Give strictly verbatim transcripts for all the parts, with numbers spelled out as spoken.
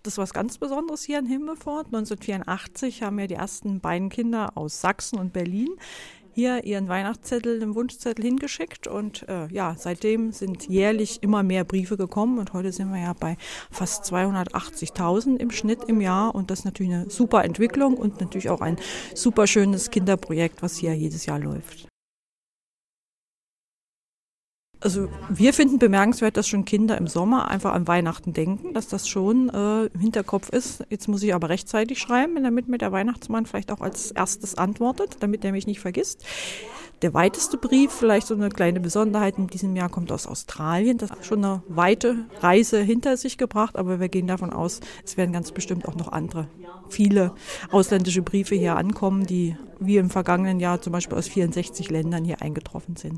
Das ist was ganz Besonderes hier in Himmelpfort. neunzehnhundertvierundachtzig haben ja die ersten beiden Kinder aus Sachsen und Berlin hier ihren Weihnachtszettel, den Wunschzettel hingeschickt. Und äh, ja, seitdem sind jährlich immer mehr Briefe gekommen. Und heute sind wir ja bei fast zweihundertachtzigtausend im Schnitt im Jahr. Und das ist natürlich eine super Entwicklung und natürlich auch ein super schönes Kinderprojekt, was hier jedes Jahr läuft. Also wir finden bemerkenswert, dass schon Kinder im Sommer einfach an Weihnachten denken, dass das schon äh, im Hinterkopf ist. Jetzt muss ich aber rechtzeitig schreiben, damit mir der Weihnachtsmann vielleicht auch als erstes antwortet, damit er mich nicht vergisst. Der weiteste Brief, vielleicht so eine kleine Besonderheit in diesem Jahr, kommt aus Australien. Das hat schon eine weite Reise hinter sich gebracht, aber wir gehen davon aus, es werden ganz bestimmt auch noch andere, viele ausländische Briefe hier ankommen, die wie im vergangenen Jahr zum Beispiel aus vierundsechzig Ländern hier eingetroffen sind.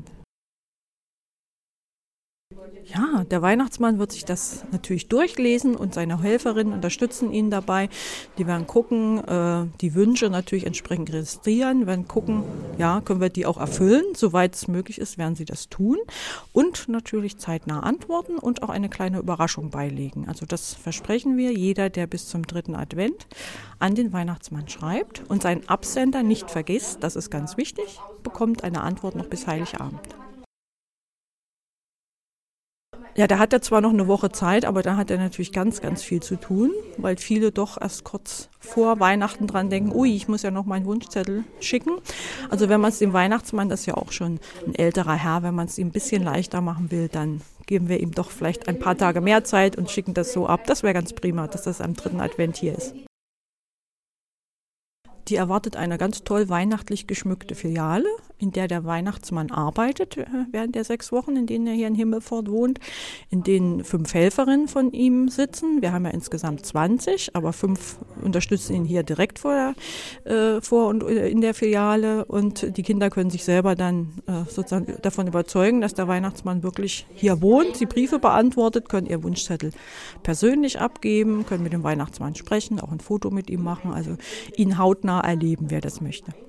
Ja, der Weihnachtsmann wird sich das natürlich durchlesen und seine Helferinnen unterstützen ihn dabei. Die werden gucken, äh, die Wünsche natürlich entsprechend registrieren, werden gucken, ja, können wir die auch erfüllen. Soweit es möglich ist, werden sie das tun und natürlich zeitnah antworten und auch eine kleine Überraschung beilegen. Also das versprechen wir. Jeder, der bis zum dritten Advent an den Weihnachtsmann schreibt und seinen Absender nicht vergisst, das ist ganz wichtig, bekommt eine Antwort noch bis Heiligabend. Ja, da hat er zwar noch eine Woche Zeit, aber da hat er natürlich ganz, ganz viel zu tun, weil viele doch erst kurz vor Weihnachten dran denken, ui, ich muss ja noch meinen Wunschzettel schicken. Also wenn man es dem Weihnachtsmann, das ist ja auch schon ein älterer Herr, wenn man es ihm ein bisschen leichter machen will, dann geben wir ihm doch vielleicht ein paar Tage mehr Zeit und schicken das so ab. Das wäre ganz prima, dass das am dritten Advent hier ist. Die erwartet eine ganz toll weihnachtlich geschmückte Filiale, in der der Weihnachtsmann arbeitet während der sechs Wochen, in denen er hier in Himmelpfort wohnt, in denen fünf Helferinnen von ihm sitzen. Wir haben ja insgesamt zwanzig, aber fünf unterstützen ihn hier direkt vor, der, äh, vor und in der Filiale. Und die Kinder können sich selber dann äh, sozusagen davon überzeugen, dass der Weihnachtsmann wirklich hier wohnt, sie Briefe beantwortet, können ihr Wunschzettel persönlich abgeben, können mit dem Weihnachtsmann sprechen, auch ein Foto mit ihm machen, also ihn hautnah erleben, wer das möchte.